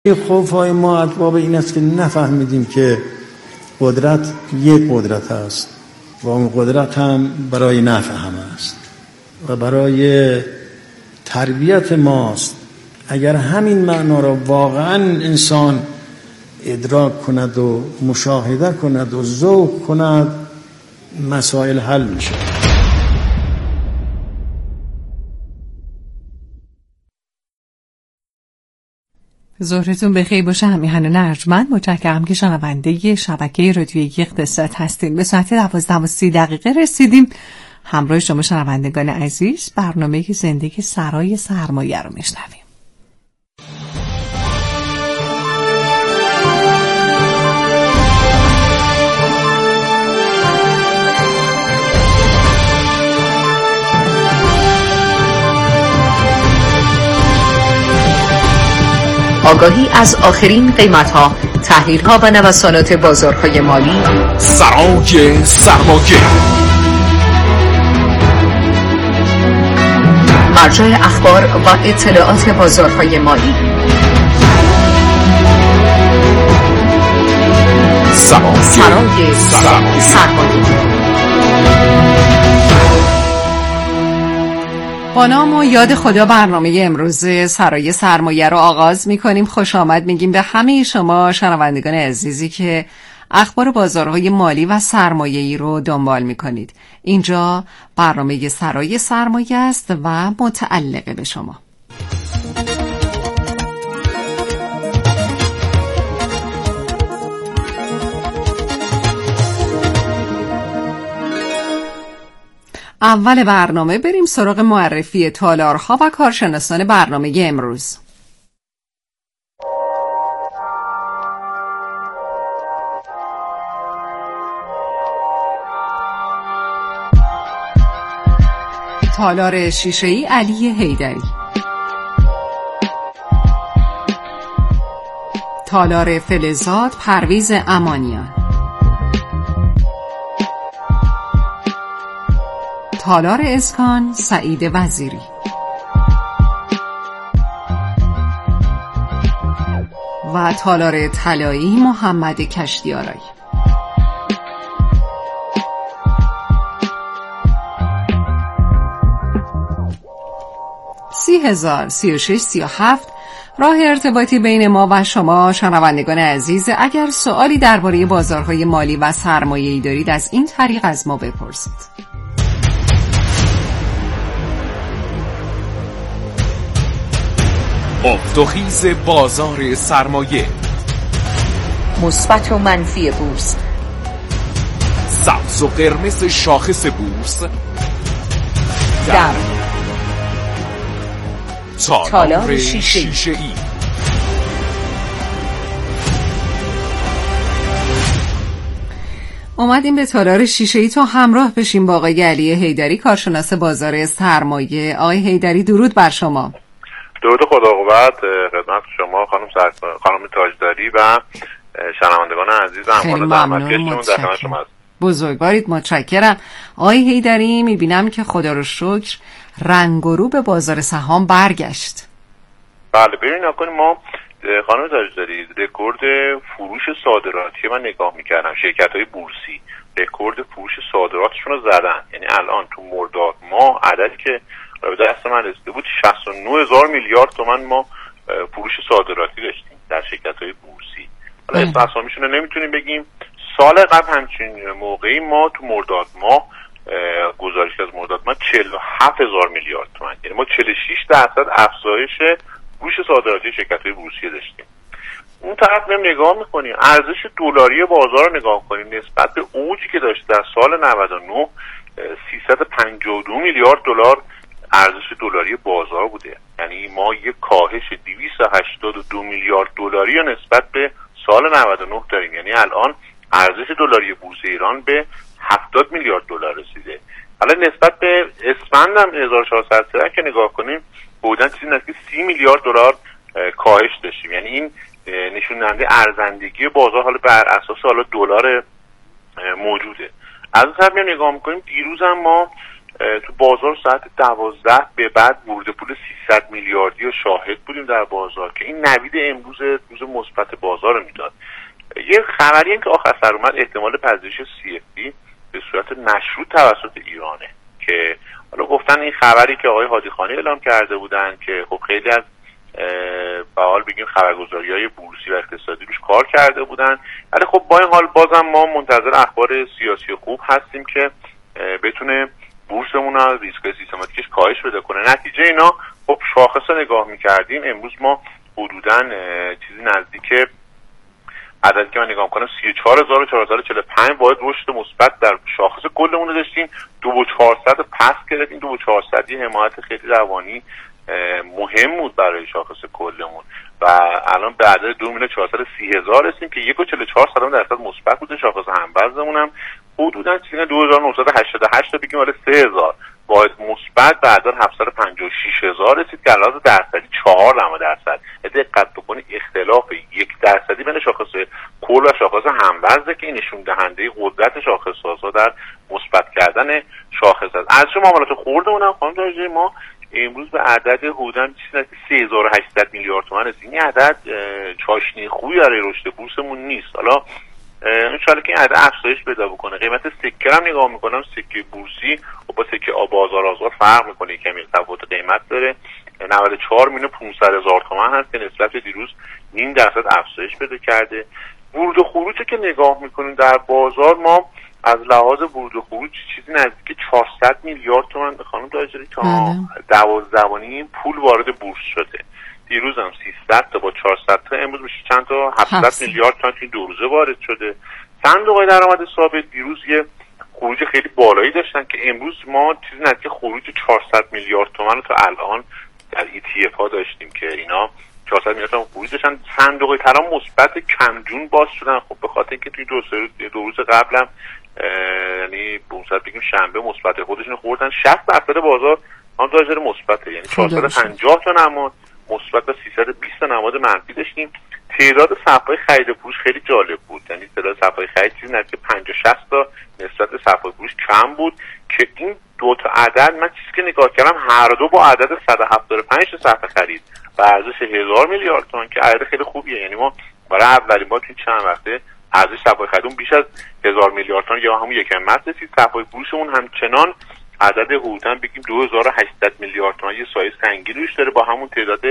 خوف‌های ما از باب این است که نفهمیدیم که قدرت یک قدرت است و اون قدرت هم برای نفع همه است و برای تربیت ماست. اگر همین معنا را واقعا انسان ادراک کند و مشاهده کند و ذوق کند، مسائل حل میشه. ظهرتون بخیر باشه. همیهن ارجمند متشکرم که شنونده شبکه رادیویی اقتصاد هستین. به ساعت 12:30 رسیدیم. همراه شما شنوندگان عزیز برنامه زندگی سرای سرمایه رو میشنویم. آگاهی از آخرین قیمت‌ها، تحلیل‌ها و نوسانات بازارهای مالی. سرای سرمایه، مرجع اخبار و اطلاعات بازارهای مالی. سرای سرمایه. با نام و یاد خدا برنامه امروز سرای سرمایه رو آغاز می‌کنیم. خوش آمد میگیم به همه شما شنوندگان عزیزی که اخبار بازارهای مالی و سرمایه‌ای رو دنبال می‌کنید. اینجا برنامه سرای سرمایه است و متعلق به شما. اول برنامه بریم سراغ معرفی تالارها و کارشناسان برنامه امروز. تالار شیشه‌ای علی حیدری، تالار فلزات پرویز امانیان، تالار اسکان سعید وزیری، و تالار طلایی محمد کشتیارایی. $30,036.37 راه ارتباطی بین ما و شما شنوندگان عزیز. اگر سوالی درباره بازارهای مالی و سرمایه‌ای دارید از این طریق از ما بپرسید. افت و خیز بازار سرمایه، مثبت و منفی بورس، سبز و قرمز شاخص بورس در تالار شیشه‌ای. اومدیم به تالار شیشه‌ای تا همراه بشیم با آقای علی حیدری، کارشناس بازار سرمایه. آقای حیدری درود بر شما. درود خدا قوت خدمت شما خانم تاجداری و شنوندگان عزیز و همکاران زحمتکشمون در خدمت شما هستم. بزرگوارید، متشکرم. آقای حیدری، میبینم که خدا رو شکر رنگ و رو به بازار سهام برگشت. بله ببینید نکنیم ما خانم تاجداری رکورد فروش صادراتی من نگاه میکردم، شرکت‌های بورسی رکورد فروش صادراتشون رو زدن. یعنی الان تو مرداد ماه عددی که به دست من رسیده بود 69,000 میلیارد تومان ما فروش صادراتی داشتیم در شرکت‌های بورسی. حالا اسم اسامیشون رو نمیتونیم بگیم. سال قبل همچین موقعی ما تو مرداد ماه گزارش از مرداد ماه 47,000 میلیارد تومان، یعنی ما 46% افزایش فروش صادراتی شرکت‌های بورسی داشتیم. اون طرف نگاه می‌کنیم ارزش دلاری بازار رو نگاه کنیم نسبت به اوجی که داشت در سال 99 352 میلیارد دلار ارزش دلاری بازار بوده. یعنی ما یک کاهش 282 میلیارد دلاری نسبت به سال 99 داریم. یعنی الان ارزش دلاری بورس ایران به 70 میلیارد دلار رسیده. حالا نسبت به اسفند هم 1400 که نگاه کنیم بودن چیزی نزدیک 30 میلیارد دلار کاهش داشتیم. یعنی این نشون دهنده ارزندگی بازار حالا بر اساس حالا دلار موجوده. از اون طرف نگاه می‌کنیم دیروز هم ما تو بازار ساعت 12 به بعد ورود پول 300 میلیاردی رو شاهد بودیم در بازار که این نوید امروز روز مثبت بازار رو میداد. یه خبری که آخر سر اومد احتمال پذیرش CFD به صورت مشروط توسط ایرانه که حالا گفتن این خبری که آقای هادی خانی اعلام کرده بودن که خب خیلی از به حال بگیم خبرگزاری‌های بورسی و اقتصادی روش کار کرده بودن، ولی خب با این حال بازم ما منتظر اخبار سیاسی خوب هستیم که بتونه بورسمون رو ریسک سیستماتیکش کاهش بده کنه. نتیجه اینا خب شاخص رو نگاه می‌کردیم امروز ما حدوداً چیزی نزدیک عددی که من نگاه می‌کنم 34445 واحد رشد مثبت در شاخص کلمون رو داشتیم. 2400 پس گرفتیم. 2400 یه حمایت خیلی روانی مهم بود برای شاخص کلمون و الان به عدد 2,430,000 رسیدیم که 1.44% مثبت بوده. شاخص همبرزمون هم حدوداً چیزی 2988 تا بگیم حالا 3000 واحد مثبت به عدد 756,000 رسید که علاوه درصدی 4%. دقت بکنید اختلاف 1% بین شاخص کل و شاخص همبرزه که این نشون دهنده قدرت شاخص‌سازها در مثبت کردن شاخص است. از شما معاملات خوردمون هم خانم داجی ما امروز به عدد حدوداً چیزی 3800 میلیارد تومان رسید. این عدد چاشنی خوبی برای رشد بورسمون نیست. حالا انشالله که این عدد افزایش پیدا بکنه. قیمت سکه هم نگاه میکنم، سکه بورسی و با سکه بازار آزاد فرق میکنه، کمی تفاوت قیمت داره. 94,500,000 تومان هست که نسبت دیروز 0.5% افزایش پیدا کرده. ورود و خروجی که نگاه میکنیم در بازار ما از لحاظ ورود و خروج چیزی نزدیک 400 میلیارد تومان خانم داجری تا 12 پول وارد بورس شده. دیروز هم 300 تا با 400 تا امروز میشه چند تا 700 میلیارد تومان توی 2 روزه وارد شده. صندوق‌های درآمد ثابت دیروز یه خروج خیلی بالایی داشتن که امروز ما چیزی نزدیک خروج 400 میلیارد تومان رو تا الان در ETF ها داشتیم که اینا 400 میلیارد تومان خروج داشتن. صندوق‌های طلا مثبت کمجون باز شدن، خب به خاطر اینکه توی 2 روز قبلم یعنی به اون بگیم شنبه مثبت خودشون خوردن. 60% بازار هم داجر مثبته، یعنی 450 تا نماد مثبت و 320 تا نماد منفی داشتیم. تعداد صفحه‌های خرید و فروش خیلی جالب بود، یعنی تعداد صفحه‌های خرید چیزی نزدیک 50-60 تا نسبت به صفحه‌های فروش کم بود که این دو تا عدد من چیزی که نگاه کردم هر دو با عدد 175 تا صفحه خرید و ارزش 1000 میلیارد تومان که عدد خیلی خوبیه. یعنی ما برای اولین بار توی چند وقته ارزش صفحه خریدمون بیش از 1000 میلیارد تومان یا همون یک همت رسید. صفحه فروشمون همچنان عدد حدوداً بگیم 2800 میلیارد تومان یه سایز سنگین روش داره با همون تعداد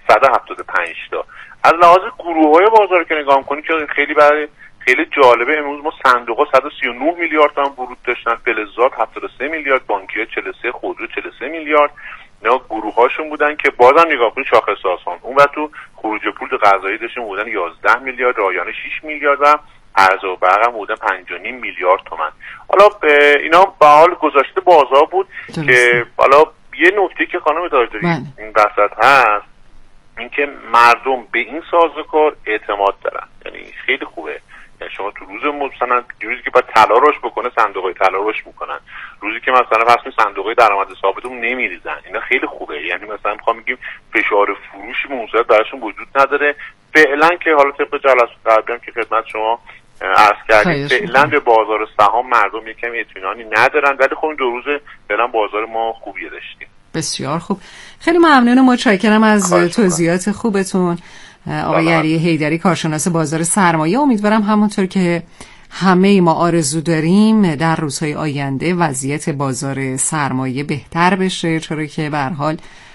175 تا. از لحاظ گروه‌های بازار که نگاه کنید که خیلی جالبه، امروز ما صندوق‌ها 139 میلیارد تومان ورود داشتن، فلزات 73 میلیارد، بانکی‌ها 43، خودرو 43 میلیارد. اینا گروه‌هاشون بودن که بازم نگاه کنید شاخص‌سازان اون و تو خروج پول غذایی داشتیم بودن 11 میلیارد، رایانه 6 میلیارد و ارز و برق هم بودن 5.5 میلیارد تومان. حالا اینا به حال گذاشته بازار بود که حالا یه نکته که خانم داجری این وسط هست اینکه مردم به این سازوکار اعتماد دارن، یعنی خیلی خوبه. یعنی شما تو روز مثلا روزی که باید طلا رشد بکنه صندوق‌های طلا رشد میکنن، روزی که مثلا فرض صندوق‌های درآمد ثابتمون نمیریزن، اینا خیلی خوبه. یعنی مثلا میخوام بگیم فشار فروشی موثر براشون وجود نداره فعلا که حالا طبق جلسه قبلی که خدمت شما عرض کردیم فعلا به بازار سهام مردم یک کمی اطمینانی ندارن، ولی خب این 2 روز فعلا بازار ما خوبیه داشتیم. بسیار خوب، خیلی ممنون و متشکرم از توضیحات خوبتون آقای علی حیدری، کارشناس بازار سرمایه. امیدوارم همونطور که همه ما آرزو داریم در روزهای آینده وضعیت بازار سرمایه بهتر بشه، چرا که به هر حال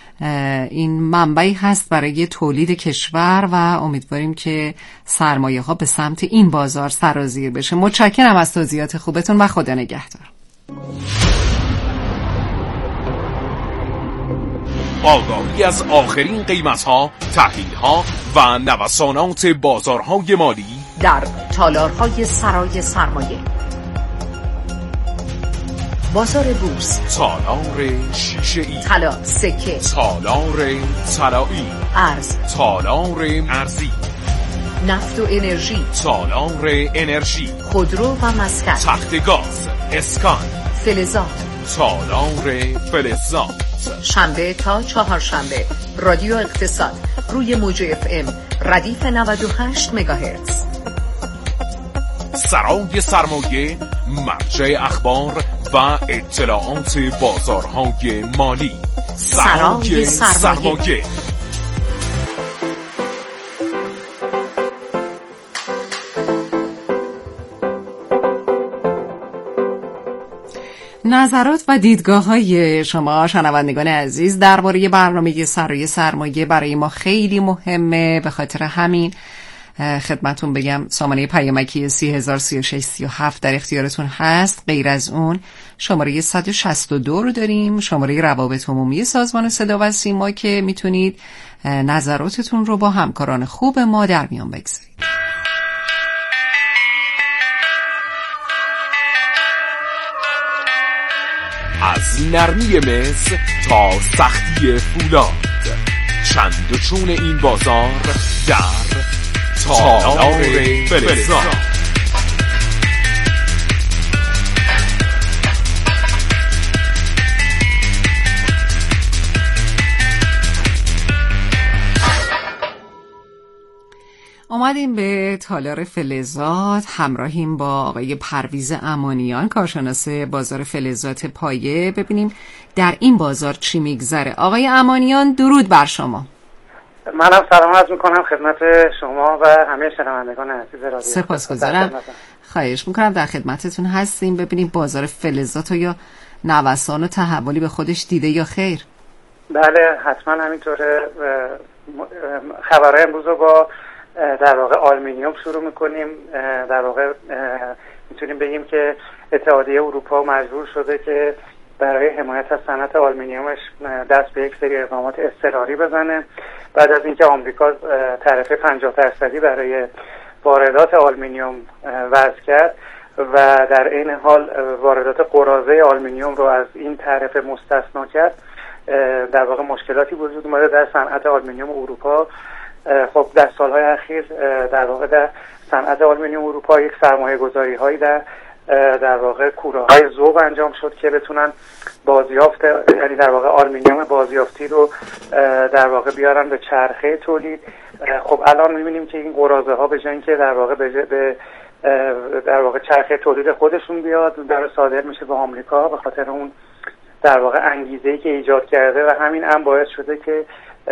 این منبعی هست برای تولید کشور و امیدواریم که سرمایه ها به سمت این بازار سرازیر بشه. متشکرم از توضیحات خوبتون و خدا نگهدار. آگاهی از آخرین قیمت‌ها، تحلیل‌ها و نوسانات بازارهای مالی در تالارهای سرای سرمایه. بازار بورس، تالار شیشه‌ای، طلا، سکه، تالار طلایی، ارز، تالار ارزی، نفت و انرژی، تالار انرژی، خودرو و مسکن، تخت گاز، اسکان، فلزات، تالار فلزات. شنبه تا چهارشنبه رادیو اقتصاد روی موج FM ردیف 98 مگاهرتز. سرای سرمایه، مرجع اخبار و اطلاعات بازارهای مالی. سرای سرمایه. نظرات و دیدگاه‌های شما شنوندگان عزیز درباره برنامه سرای سرمایه برای ما خیلی مهمه. به خاطر همین خدمتون بگم سامانه پیامکی 303637 در اختیارتون هست. غیر از اون شماره 162 رو داریم، شماره روابط عمومی سازمان صدا و سیما، که میتونید نظراتتون رو با همکاران خوب ما در میان بگذارید. از نرمی مس تا سختی فولاد، چند و چون این بازار در تالار فلزات. اومدیم به تالار فلزات، همراهیم با آقای پرویز امانیان، کارشناس بازار فلزات پایه، ببینیم در این بازار چی میگذره. آقای امانیان درود بر شما. منم سلام عرض میکنم خدمت شما و همه شنوندگان عزیز رادیو. سپاسگزارم. خواهش میکنم، در خدمتتون هستیم. ببینیم بازار فلزات یا نوسان و تحولی به خودش دیده یا خیر؟ بله حتما همینطوره. خبرهای امروز رو با در واقع آلومینیوم شروع میکنیم. در واقع میتونیم بگیم که اتحادیه اروپا مجبور شده که برای حمایت از صنعت آلومینیومش دست به یک سری اقدامات اضطراری بزنه بعد از اینکه آمریکا تعرفه 50% برای واردات آلومینیوم وضع کرد و در این حال واردات قراضه آلومینیوم رو از این تعرفه مستثنا کرد. در واقع مشکلاتی وجود اومده در صنعت آلومینیوم اروپا. خب در سالهای اخیر در واقع در صنعت آلومینیوم اروپا یک سرمایه گذاری هایی در واقع کوره های ذوب انجام شد که بتونن بازیافت، یعنی در واقع آلومینیوم بازیافتی رو در واقع بیارن به چرخه تولید. خب الان می‌بینیم که این قراضه ها به جای اینکه در واقع به در واقع چرخه تولید خودشون بیاد، در صادر میشه به آمریکا به خاطر اون در واقع انگیزه‌ای که ایجاد کرده و همین هم باعث شده که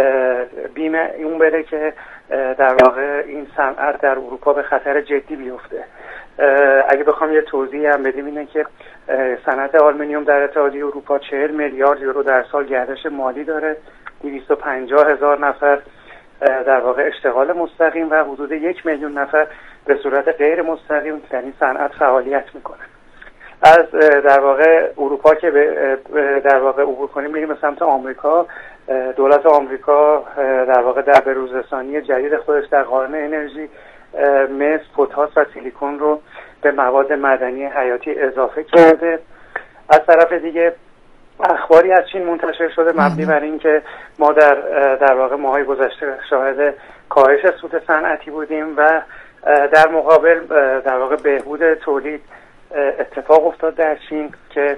بیم اون بره که در واقع این صنعت در اروپا به خطر جدی بیفته. اگه بخوام یه توضیحی هم بدیم اینه که صنعت آلومینیوم در اتحادیه اروپا 40 میلیارد یورو در سال گردش مالی داره، 250,000 نفر در واقع اشتغال مستقیم و حدود 1 میلیون نفر به صورت غیر مستقیم در این صنعت فعالیت میکنن. از در واقع اروپا که در واقع عبور کنیم میریم به سمت آمریکا. دولت آمریکا در واقع در بروزرسانی جدید خودش در قانون انرژی مس، پتاس و سیلیکون رو به مواد معدنی حیاتی اضافه کرده. از طرف دیگه اخباری از چین منتشر شده مبنی بر این که ما در واقع ماهای گذشته شاهد کاهش سود صنعتی بودیم و در مقابل در واقع بهبود تولید اتفاق افتاد در چین که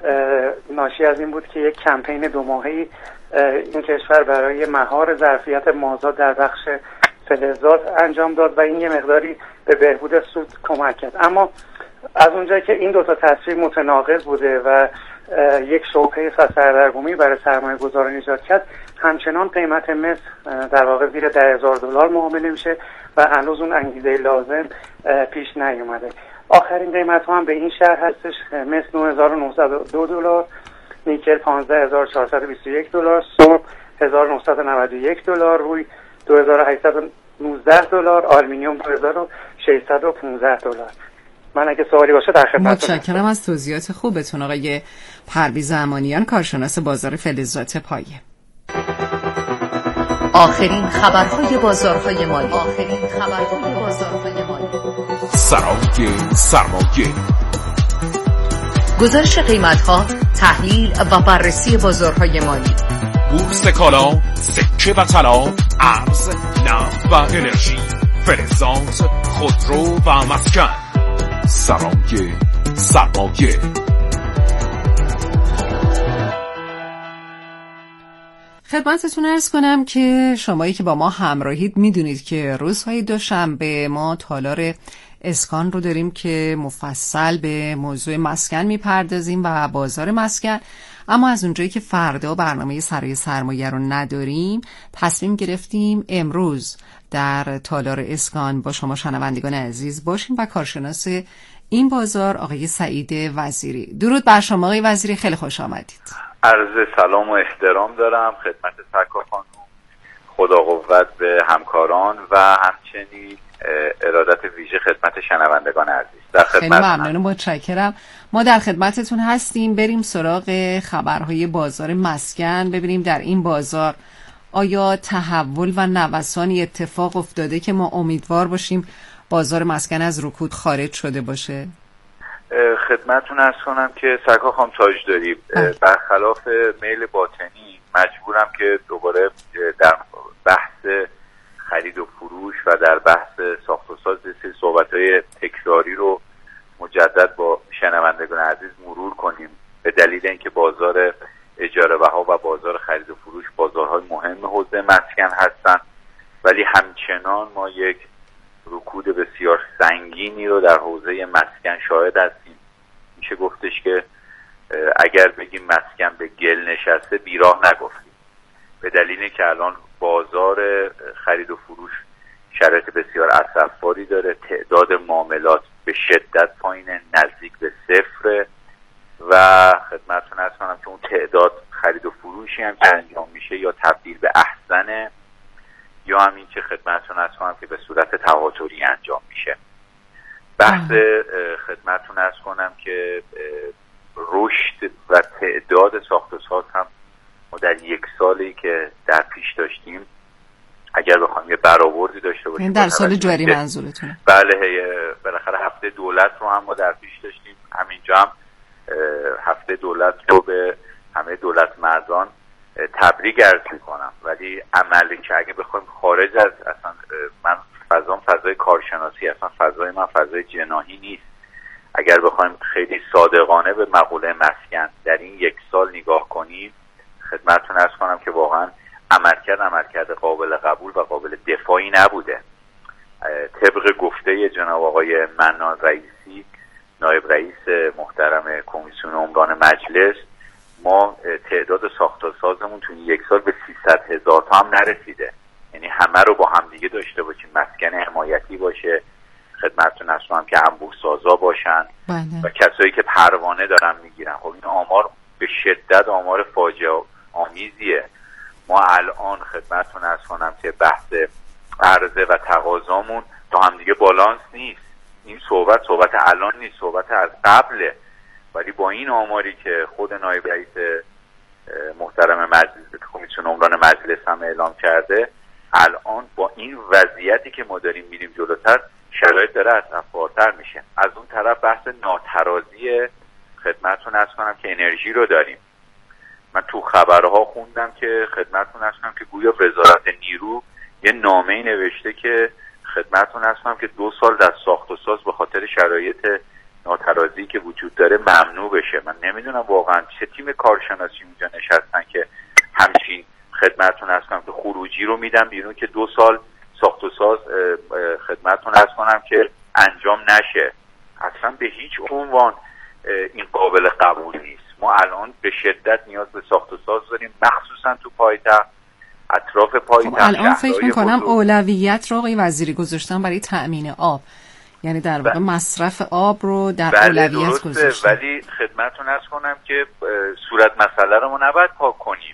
ناشی از این بود که یک کمپین 2 ماهه‌ای این کشور برای مهار ظرفیت مازاد در بخش فلزات انجام داد و این یه مقداری به بهبود سود کمک کرد. اما از اونجایی که این 2 تا تصویر متناقض بوده و یک شبهه سردرگمی برای سرمایه گذاران ایجاد کرد، همچنان قیمت مس در واقع زیر $10,000 معامله میشه و هنوز اون انگیزه لازم پیش نیومده. آخرین قیمت ها هم به این شهر هستش: مس $9,902، نیکل $15,421، سرب $1,991، روی $2,819، آلومینیوم $2,615. من اگه سوالی باشه در خدمتتون. متشکرم از توضیحات خوبتون آقای پرویز امانیان، کارشناس بازار فلزات پایه. آخرین خبرهای بازارهای مالی. سرای سرمایه، گزارش قیمت‌ها، تحلیل و بررسی بازارهای مالی، بورس کالا، سکه و طلا، ارز، نفت و انرژی، فلزات، خودرو و مسکن. سرای سرمایه. خدمتتون عرض کنم که شمایی که با ما همراهید میدونید که روزهای دوشنبه ما تالار اسکان رو داریم که مفصل به موضوع مسکن میپردازیم و بازار مسکن. اما از اونجایی که فردا برنامه سرای سرمایه رو نداریم، تصمیم گرفتیم امروز در تالار اسکان با شما شنوندگان عزیز باشیم و کارشناس این بازار آقای سعید وزیری. درود بر شما آقای وزیری، خیلی خوش آمدید. عرض سلام و احترام دارم خدمت سرکار خانم، خدا قوت به همکاران و همچنین ارادت ویژه خدمت شنوندگان عزیز. در خدمت خیلی ممنونم، متشکرم. ما در خدمتتون هستیم. بریم سراغ خبرهای بازار مسکن، ببینیم در این بازار آیا تحول و نوسانی اتفاق افتاده که ما امیدوار باشیم بازار مسکن از رکود خارج شده باشه. خدمتتون عرض کنم که سرکار خانم تاجداری، برخلاف میل باطنی مجبورم که دوباره در بحث خرید و فروش و در بحث ساخت و ساز صحبت‌های تکراری رو مجدد با شنوندگان عزیز مرور کنیم، به دلیل اینکه بازار اجاره بها و بازار خرید و فروش بازارهای مهم حوزه مسکن هستند، ولی همچنان ما یک رکود بسیار سنگینی رو در حوزه مسکن شاهد هستیم. میشه گفتش که اگر بگیم مسکن به گل نشسته بیراه نگفتیم، به دلیلی که الان بازار خرید و فروش شرایط بسیار اسفباری داره، تعداد معاملات به شدت پایین، نزدیک به صفر و خدمتتون عرض کنم که اون تعداد خرید و فروشی هم که انجام میشه یا تبدیل به احسنه یا همین که خدمتتون عرض کنم که به صورت تواتری انجام میشه. بحث خدمتتون عرض کنم که رشد و تعداد ساخت و ساز هم ما در یک سالی که در پیش داشتیم، اگر بخوایم یه برآوردی داشته باشیم در سال جاری منظورتونه؟ بله، بالاخره هفته دولت رو هم ما در پیش داشتیم. همینجا هم هفته دولت رو به همه دولت مردان تبریک عرض میکنم، ولی عملی که اگه بخوایم خارج از اصلا من فضای کارشناسی، اصلا فضای من فضای جناحی نیست. اگر بخوایم خیلی صادقانه به مقوله مسکن در این یک سال نگاه کنیم، خدمتتون عرض کنم که واقعا عملکرد قابل قبول و قابل دفاعی نبوده. طبق گفته جناب آقای منان رئیسی، نایب رئیس محترم کمیسیون عمران مجلس، ما تعداد ساخت و سازمون تو یک سال به 300,000 تا هم نرسیده. یعنی همه رو با هم دیگه داشته باشیم، مسکن حمایتی باشه، خدمتتون عرض کنم که انبوه سازا باشن و کسایی که پروانه دارن میگیرن. خب این آمار به شدت آمار فاجعه آمیزیه. ما الان خدمتتون عرض کنم که بحث عرضه و تقاضامون تا هم دیگه بالانس نیست. این صحبت الان نیست، صحبت از قبله. ولی با این آماری که خود نایب رئیس محترم مجلس کمیسیون عمران مجلس هم اعلام کرده، الان با این وضعیتی که ما داریم میریم جلوتر، شرایط داره اسفبارتر میشه. از اون طرف بحث ناترازی خدمتتون عرض کنم که انرژی رو داریم. من تو خبرها خوندم که خدمتتون عرض کنم که گویا وزارت نیرو یه نامه‌ای نوشته که خدمتتون عرض کنم که 2 سال در ساخت و ساز به خاطر شرایط ناترازی که وجود داره ممنوع بشه. من نمیدونم واقعا چه تیم کارشناسی اونجا نشستن که همچین خدمتتون عرض کنم که خروجی رو میدن بیرون که 2 سال ساخت و ساز خدمتتون عرض کنم که انجام نشه. اصلا به هیچ عنوان این قابل قبول نیست. ما الان به شدت نیاز به ساخت و ساز داریم، مخصوصا تو پایتخت، اطراف پایتخت. خب الان فکر میکنم اولویت رو آقای وزیری گذاشتن برای تأمین آب، یعنی در واقع مصرف آب رو در اولویت گذاشتن. ولی خدمتتون عرض کنم که صورت مسئله رو ما نباید پاک کنیم.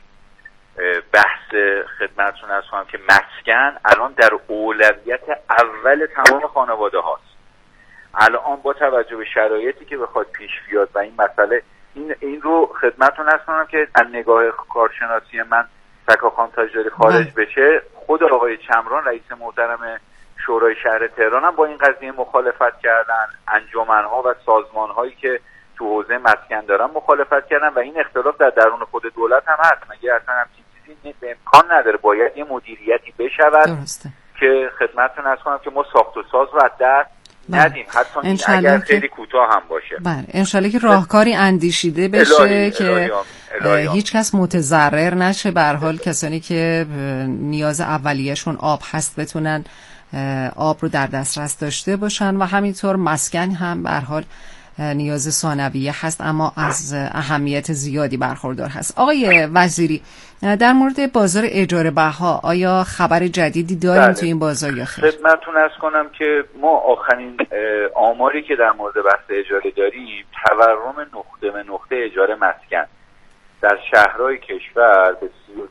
بحث خدمتتون عرض کنم که مسکن الان در اولویت اول تمام خانواده هاست. الان با توجه به شرایطی که بخواد پیش بیاد و این مسئله این رو خدمتتون عرض کنم که از نگاه کارشناسی من سرکار خانم تاجداری خارج بشه، خود آقای چمران رئیس محترم شورای شهر تهران هم با این قضیه مخالفت کردن، انجمن‌ها و سازمان‌هایی که تو حوزه مسکن دارن مخالفت کردن و این اختلاف در درون خود دولت هم هست. مگه اصلا همچین چیزی امکان نداره؟ باید یه مدیریتی بشود که خدمتتون عرض کنم که ما ساخت و ساز رو از دست ندیم، حتی اگر خیلی کوتاه هم باشه. بله، انشالله که راهکاری اندیشیده بشه که هیچ کس متضرر نشه. به هر حال کسانی که نیاز اولیه‌شون آب هست بتونن آب رو در دسترس داشته باشن و همینطور مسکن هم به هر حال نیاز ثانویه هست اما از اهمیت زیادی برخوردار هست. آقای وزیری، در مورد بازار اجاره بها آیا خبر جدیدی داریم تو این بازار یا خیر؟ خدمتتون عرض کنم که ما آخرین آماری که در مورد بحث اجاره داریم تورم نقطه به نقطه اجاره مسکن در شهرهای کشور به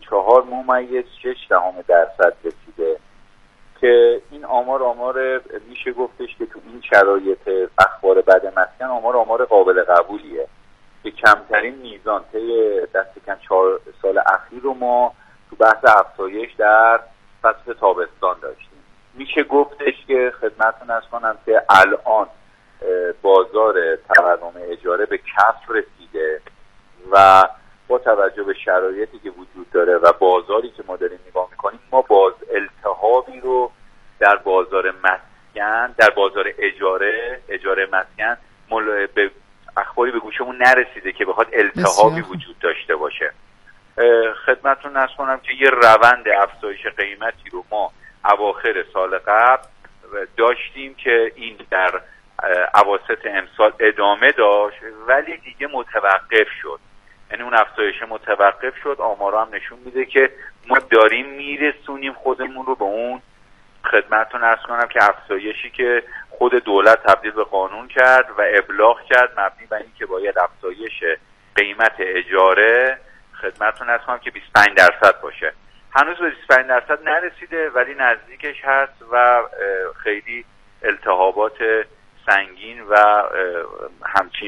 34.6% رسیده که این آمار میشه گفتش که تو این شرایط اخبار بد مسکن آمار قابل قبولیه که کمترین میزان طی دست کم 4 سال اخیر رو ما تو بحث افزایش در فصل تابستان داشتیم. میشه گفتش که خدمتتون عرض کنم که الان بازار تورم اجاره به کسر رسیده و با توجه به شرایطی که وجود داره و بازاری که ما داریم نگاه میکنیم، ما باز التهابی رو در بازار مسکن، در بازار اجاره مسکن به اخباری به گوشمون نرسیده که بخواد التهابی وجود داشته باشه. خدمتتون عرض کنم که یه روند افزایش قیمتی رو ما اواخر سال قبل داشتیم که این در اواسط امسال ادامه داشت ولی دیگه متوقف شد. یعنی اون افزایش متوقف شد. آمارا هم نشون میده که ما داریم میرسونیم خودمون رو به اون، خدمتتون عرض کنم که افزایشی که خود دولت تبدیل به قانون کرد و ابلاغ کرد مبنی بر اینکه باید افزایش قیمت اجاره خدمتتون عرض کنم که 25% باشه. هنوز به 25% نرسیده ولی نزدیکش هست و خیلی التهابات سنگین و همچین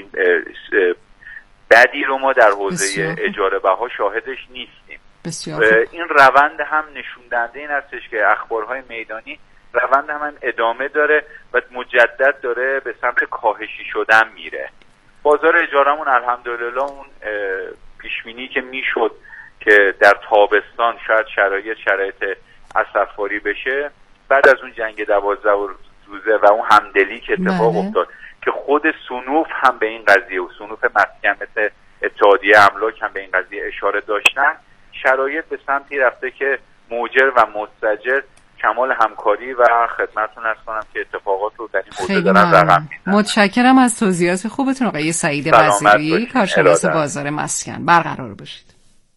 بدی رو ما در حوزه اجاره بها شاهدش نیستیم. این روند هم نشون دهنده این هستش که اخبارهای میدانی روند هم ادامه داره و مجدد داره به سمت کاهشی شدن میره. بازار اجارمون الحمدلله اون پیشبینی که میشد که در تابستان شاید شرایط اسفباری بشه بعد از اون جنگ 12 روزه و اون همدلی که اتفاق افتاد که خود صنوف هم به این قضیه و صنوف مسکن مثل اتحادیه املاک هم به این قضیه اشاره داشتن، شرایط به سمتی رفته که موجر و مستاجر کمال همکاری و خدمتتون عرض کنم که اتفاقات رو در این حوزه دارن رقم میزنن. متشکرم از توضیحات خوبتون آقای سعید وزیری، کارشناس بازار مسکن. برقرار باشید.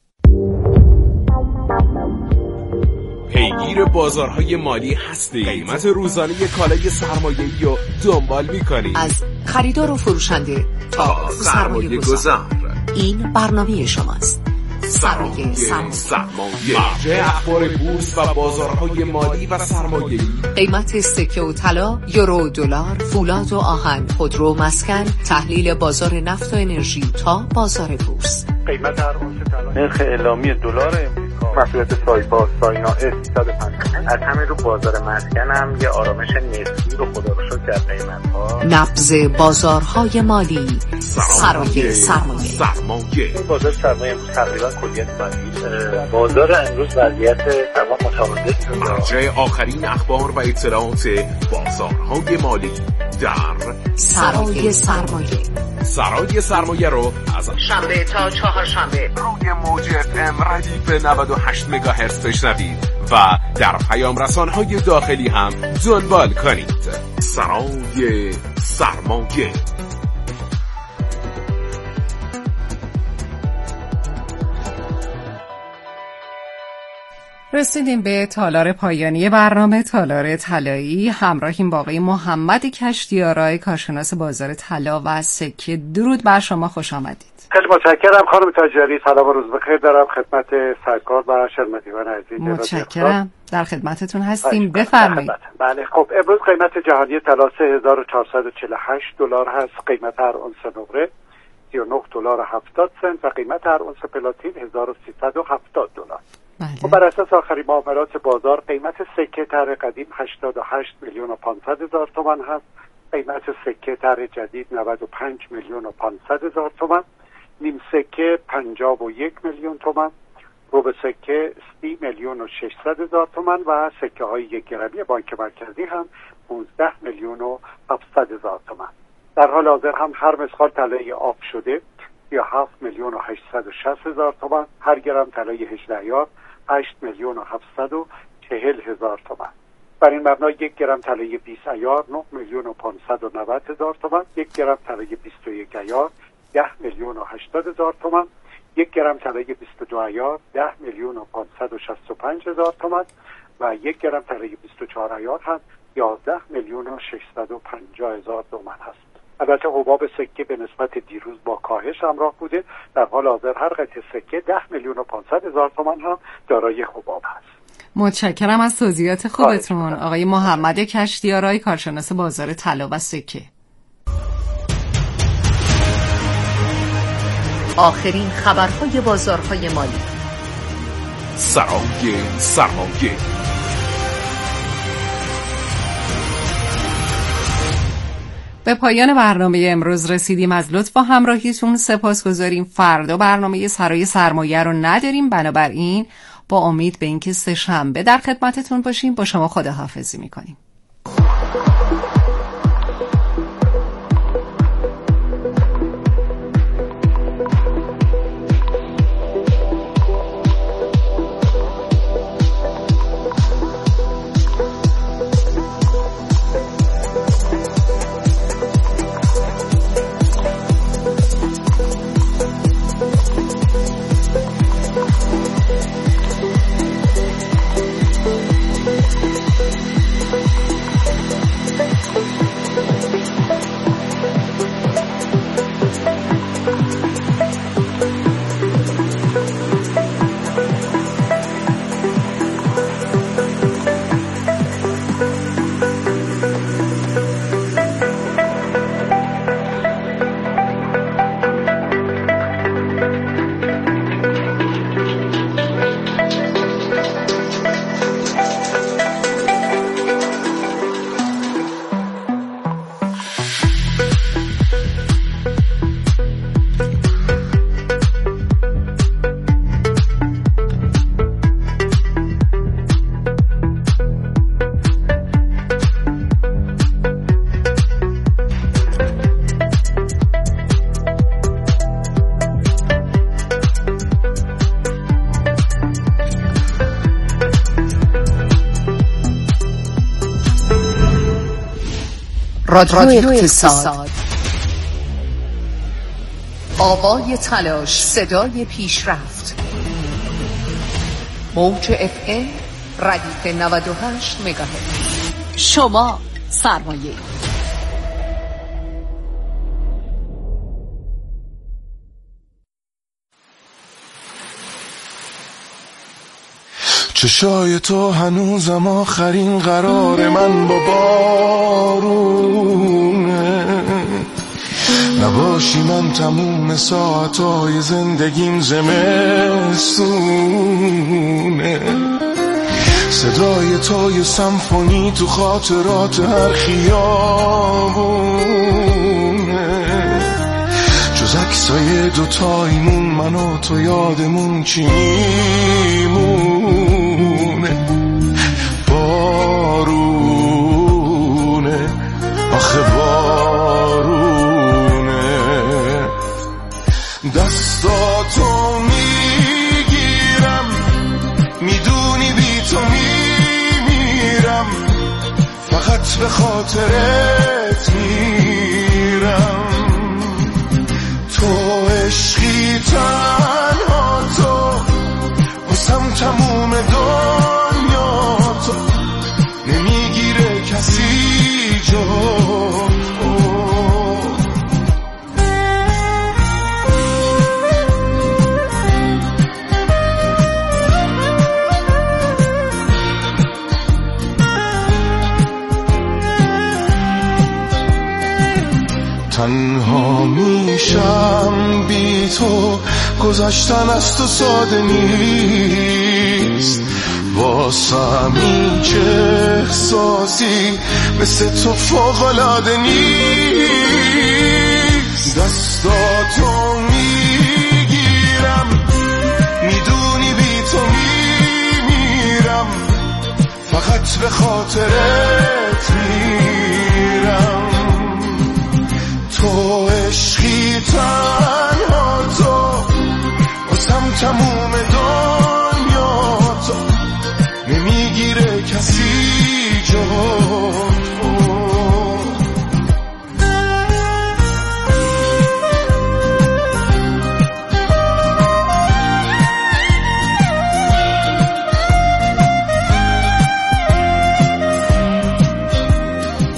پیگیر بازارهای مالی هستی؟ قیمت روزانه کالای سرمایه‌ای رو دنبال می‌کنی؟ از خریدار و فروشنده تا سرمایه گذار این برنامه شماست. سرمایه مرجع اخبار بورس و بازارهای مالی و سرمایه‌ای. قیمت سکه و طلا، یورو، دلار، فولاد و آهن، خودرو، مسکن، تحلیل بازار نفت و انرژی تا بازار بورس. قیمت هر اونس طلا، نرخ اعلامی دلار امریکا، مسئولیت سایپا، ساینا S350. از همین رو بازار مسکن هم یه آرامش نسبی رو خدا رو شکر در قیمت‌ها. نبض بازارهای مالی، سرمایه. بازار سرمایه امروز تقریبا کلیت منفی. بازار امروز وضعیت تمام متوسط. مرجع آخرین اخبار و اطلاعات بازارهای مالی در سرای سرمایه رو از شنبه تا چهارشنبه روی موج FM ردیف 98 مگاهرتز بشنوید و در پیام رسانهای داخلی هم دنبال کنید. سرای سرمایه. رسیدیم به تالار پایانی برنامه، تالار طلایی. همراهیم با آقای محمد کشتیارای، کارشناس بازار طلا و سکه. درود بر شما، خوش آمدید. خیلی متشکرم خانم تاجری. سلام و روز بخیر دارم خدمت سرکار و شنوندگان عزیز. متشکرم، در خدمتتون هستیم، بفرمایید. بله خب امروز قیمت جهانی طلا 3448 دلار هست، قیمت هر اونس نقره 39 دلار و 70 سنت و قیمت هر اونس پلاتین 1370 دلار. و بر اساس آخرین معاملات بازار قیمت سکه طرح قدیم 88 میلیون و 500 هزار تومان هست، قیمت سکه طرح جدید 95 میلیون و 500 هزار تومان، نیم سکه 51 میلیون تومان، ربع سکه 30,600,000 تومان و سکه های 1 گرمی بانک مرکزی هم 15,700,000 تومان. در حال حاضر هم هر مسخال طلای آب شده 37,860,000 تومان، هر گرم طلای 18 یار 8,740,000 تومان. بر این مبنا 1 گرم طلای 20 ایار 9,590,000 تومان، 1 گرم طلای 21 ایار 10,080,000 تومان، 1 گرم طلای 22 ایار 10,565,000 تومان و 1 گرم طلای 24 ایار هم 11,650,000 تومان هست. البته حباب سکه به نسبت دیروز با کاهش همراه بوده. در حال حاضر هر قطعه سکه 10,500,000 تومان هم دارای حباب هست. متشکرم از توضیحات خوبتون آقای محمد کشتیارای، کارشناس بازار طلا و سکه. آخرین خبرهای بازارهای مالی. سرای سرمایه. به پایان برنامه امروز رسیدیم. از لطف و همراهیتون سپاسگزاریم. فردا برنامه سرای سرمایه رو نداریم، بنابراین با امید به اینکه سه‌شنبه در خدمتتون باشیم با شما خداحافظی میکنیم. رادیو اقتصاد. آوای تلاش، صدای پیشرفت. موج FM ردیف 98 مگاهرتز. شما سرمایه. چشای تو هنوزم آخرین قرار من با بارونه، نباشی من تموم ساعتای زندگیم زمستونه. صدای تو یه سمفونی تو خاطرات هر خیابونه، جز عکسای دوتایمون من و تو یادمون چی میمونه. بارونه آخه بارونه، دستاتو میگیرم میدونی بی تو میمیرم، فقط به خاطرت میرم. تو عشقی تنها تو بسم تموم دنیا، تو نمیگیره کسی جا. تنها میشم بی تو، گذشتن از تو ساده نیست، واسم این چه احساسی مثل تو فوق‌العاده نیست. دستاتو میگیرم میدونی بی خط به خاطرت